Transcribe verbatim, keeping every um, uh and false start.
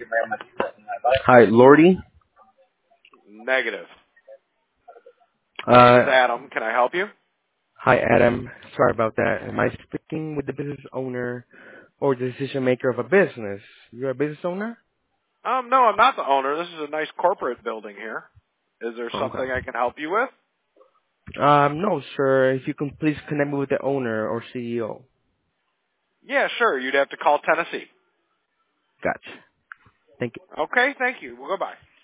Hi, Lordy. Negative. This is Uh, Adam. Can I help you? hi, Adam. Sorry about that. Am I speaking with the business owner or the decision maker of a business? You're a business owner? Um, no, I'm not the owner. This is a nice corporate building here. Is there something Okay. I can help you with? Um, no, sir. If you can please connect me with the owner or C E O. Yeah, sure. You'd have to call Tennessee. Gotcha. Thank you. Okay, thank you. Well, goodbye.